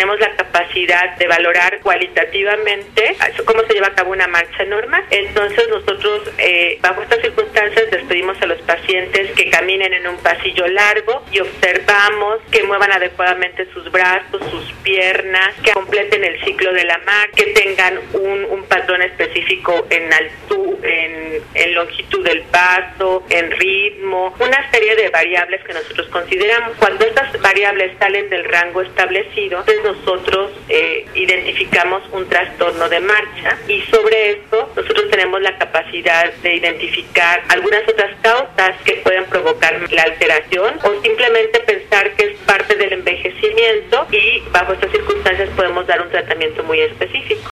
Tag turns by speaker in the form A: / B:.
A: tenemos la capacidad de valorar cualitativamente cómo se lleva a cabo una marcha normal. Entonces nosotros, bajo estas circunstancias, les pedimos a los pacientes que caminen en un pasillo largo y observamos que muevan adecuadamente sus brazos, sus piernas, que completen el ciclo de la marcha, que tengan un patrón específico en altura, en longitud del paso, en ritmo, una serie de variables que nosotros consideramos. Cuando estas variables salen del rango establecido, entonces nosotros identificamos un trastorno de marcha, y sobre esto nosotros tenemos la capacidad de identificar algunas otras causas que pueden provocar la alteración, o simplemente pensar que es parte del envejecimiento, y bajo estas circunstancias podemos dar un tratamiento muy específico.